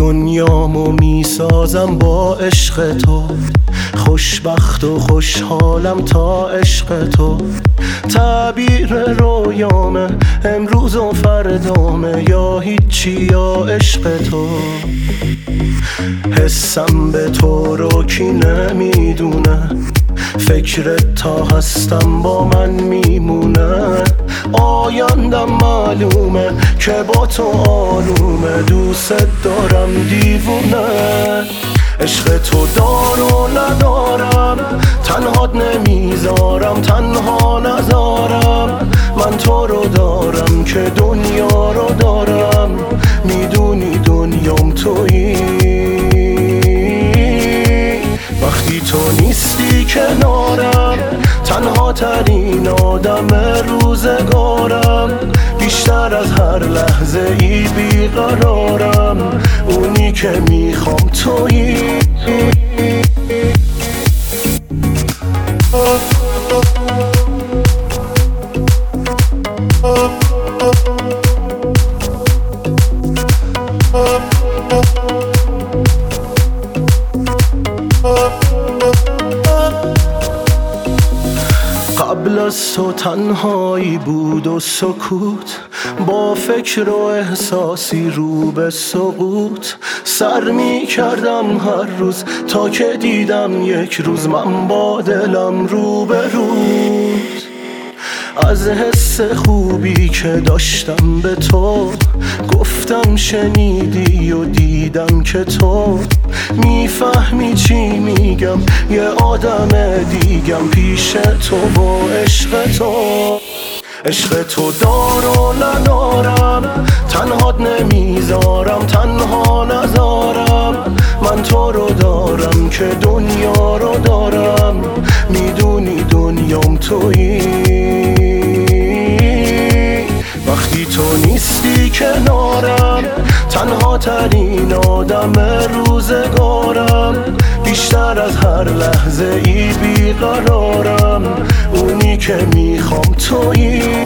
دنیامو میسازم با عشق تو، خوشبخت و خوشحالم تا عشق تو. تعبیر رویامه امروز و فردامه، یا هیچی یا عشق تو. حسم به تو رو کی نمیدونه، فکرت تا هستم با من میمونه. آیندم معلومه که با تو آرومه، دوست دارم دیوونه. عشق تو دار و ندارم، تنهات نمیذارم، تنها نذارم. من تو رو دارم که دنیا رو دارم، میدونی دنیام تویی. وقتی تو نیستی کنارم، تنها ترین آدم روزگارم. بیشتر از هر لحظه ای بیقرارم، اونی که میخوام تویی. قبل از تو تنهایی بود و سکوت، با فکر و احساسی رو به سقوط. سر می کردم هر روز تا که دیدم یک روز من با دلم رو به روز. از حس خوبی که داشتم به تو گفتم، شنیدی و دیدم که تو میفهمی چی میگم. یه آدم دیگم پیش تو با عشق تو. عشق تو دار و ندارم، تنهات نمیذارم، تنها نذارم. من تو رو دارم که دنیا رو دارم، میدونی دنیام تویی. وقتی تو نیستی کنارم، تنها ترین آدم روزگارم. بیشتر از هر لحظه ای بیقرارم، اونی که میخوام تویی.